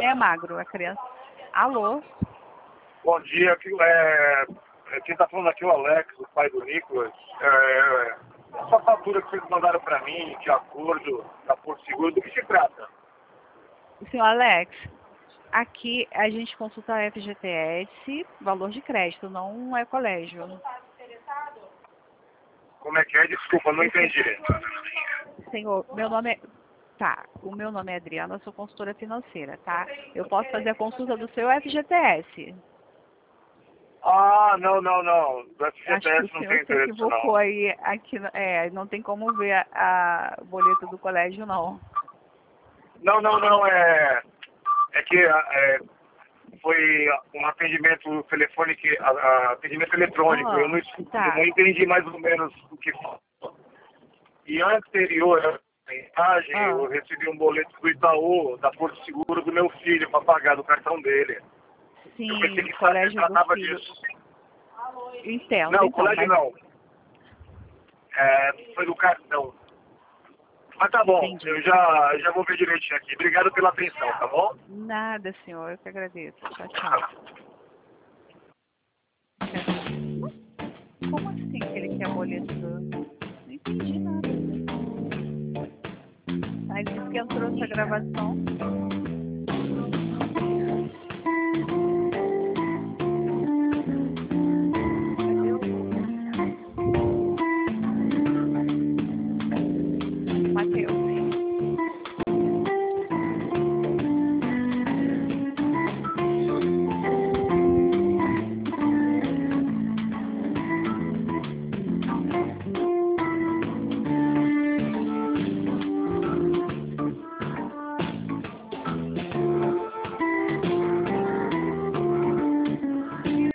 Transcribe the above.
é magro, a criança. Alô? Bom dia, quem está falando aqui é o Alex, o pai do Nicolas. Essa fatura que vocês mandaram para mim, de acordo da Porto Seguro, do que se trata? Senhor Alex, aqui a gente consulta a FGTS, valor de crédito, não é colégio. Como é que é? Desculpa, não entendi. Senhor, meu nome é... Tá, o meu nome é Adriana, eu sou consultora financeira, tá? Eu posso fazer a consulta do seu FGTS. Ah, não. Do Acho que FGTS o não senhor tem se interesse, equivocou não. aí, aqui, não tem como ver a boleta do colégio, não. É que foi um atendimento telefônico, atendimento eletrônico. Eu Tá. não entendi mais ou menos o que falou. E anterior à mensagem, eu recebi um boleto do Itaú, da Porto Seguro, do meu filho, para pagar do cartão dele. Sim, Eu pensei que se colégio do tratava filho. disso. Entendo, Não, o então, colégio mas... não. Foi do cartão. Mas tá bom, Entendi. eu já vou ver direitinho aqui. Obrigado pela atenção, tá bom? Nada, senhor, eu que agradeço. Tchau, tchau. Como assim que ele quer boleto? Não entendi nada. Aí ele disse que entrou essa gravação.